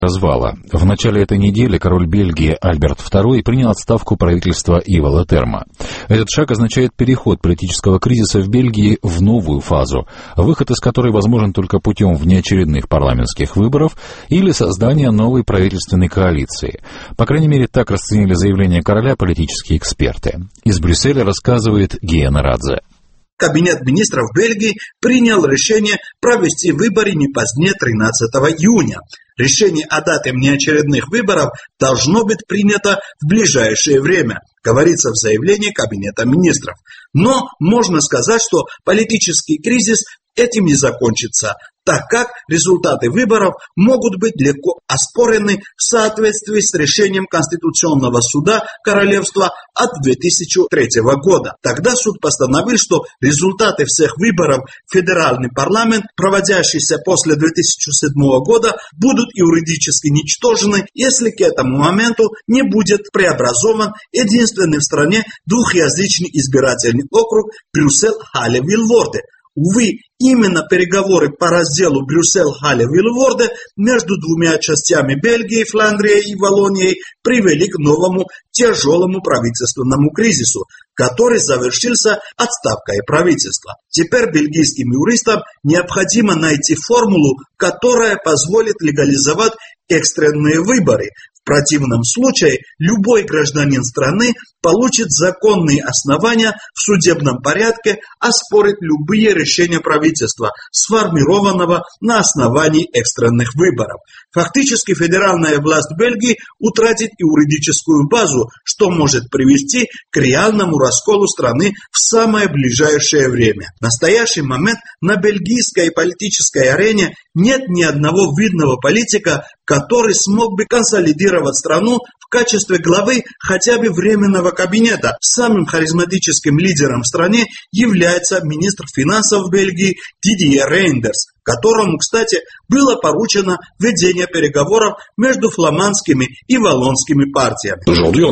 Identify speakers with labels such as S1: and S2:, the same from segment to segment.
S1: развала. В начале этой недели король Бельгии Альберт II принял отставку правительства Йва Летерме. Этот шаг означает переход политического кризиса в Бельгии в новую фазу, выход из которой возможен только путем внеочередных парламентских выборов или создания новой правительственной коалиции. По крайней мере, так расценили заявление короля политические эксперты. Из Брюсселя рассказывает Гия Нарадзе.
S2: Кабинет министров Бельгии принял решение провести выборы не позднее 13 июня. Решение о дате внеочередных выборов должно быть принято в ближайшее время, говорится в заявлении Кабинета министров. Но можно сказать, что политический кризис этим не закончится, так как результаты выборов могут быть легко оспорены в соответствии с решением Конституционного суда Королевства от 2003 года. Тогда суд постановил, что результаты всех выборов в федеральный парламент, проводящиеся после 2007 года, будут юридически ничтожны, если к этому моменту не будет преобразован единственный в стране двухязычный избирательный округ Брюссель-Халле-Вильворде. Увы, именно переговоры по разделу Брюссель-Халле-Вильворде между двумя частями Бельгии, Фландрией и Валлонией привели к новому тяжелому правительственному кризису, который завершился отставкой правительства. Теперь бельгийским юристам необходимо найти формулу, которая позволит легализовать экстренные выборы. В противном случае любой гражданин страны получит законные основания в судебном порядке оспорить любые решения правительства, сформированного на основании экстренных выборов. Фактически федеральная власть Бельгии утратит юридическую базу, что может привести к реальному расколу страны в самое ближайшее время. В настоящий момент на бельгийской политической арене нет ни одного видного политика, который смог бы консолидировать страну в качестве главы хотя бы временного кабинета. Самым харизматическим лидером в стране является министр финансов Бельгии Дидье Рейндерс, которому, кстати, было поручено ведение переговоров между фламандскими и валлонскими партиями.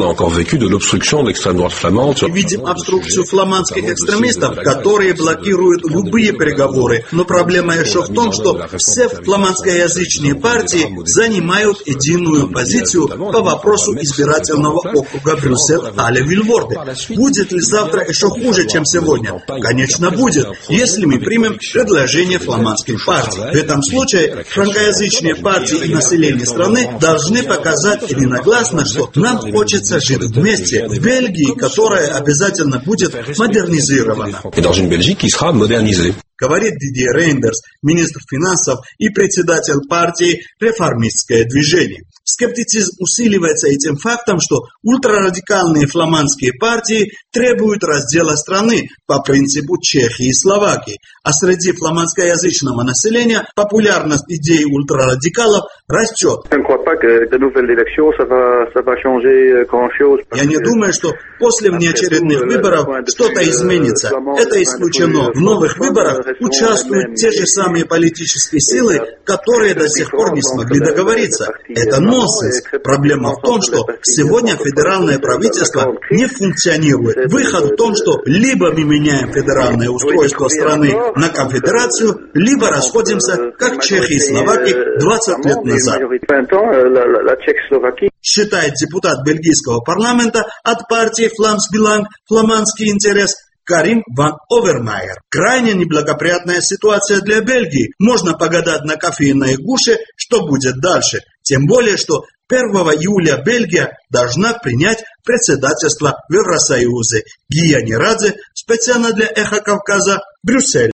S2: Видим обструкцию фламандских экстремистов, которые блокируют любые переговоры. Но проблема еще в том, что все фламандскоязычные партии занимают единую позицию по вопросу избирательного округа Брюссель-Халле-Вильворде. Будет ли завтра еще хуже, чем сегодня? Конечно, будет, если мы примем предложение фламандских партий. В этом случае франкоязычные партии и население страны должны показать единогласно, что нам хочется жить вместе в Бельгии, которая обязательно будет модернизирована. Говорит Дидье Рейндерс, министр финансов и председатель партии «Реформистское движение». Скептицизм усиливается этим фактом, что ультрарадикальные фламандские партии требуют раздела страны по принципу Чехии и Словакии, а среди фламандскоязычного населения популярность идеи ультрарадикалов растет. Я не думаю, что после внеочередных выборов что-то изменится. Это исключено. В новых выборах участвуют те же самые политические силы, которые до сих пор не смогли договориться. Это нонсенс. Проблема в том, что сегодня федеральное правительство не функционирует. Выход в том, что либо мы меняем федеральное устройство страны на конфедерацию, либо расходимся, как Чехия и Словакия 20 лет назад. Считает депутат бельгийского парламента от партии Фламсбиланг «Фламандский интерес» Карим ван Овермайер. Крайне неблагоприятная ситуация для Бельгии. Можно погадать на кофейной гуще, что будет дальше. Тем более, что 1 июля Бельгия должна принять председательство в Евросоюзе. Гия Нарадзе, специально для Эхо Кавказа, Брюссель.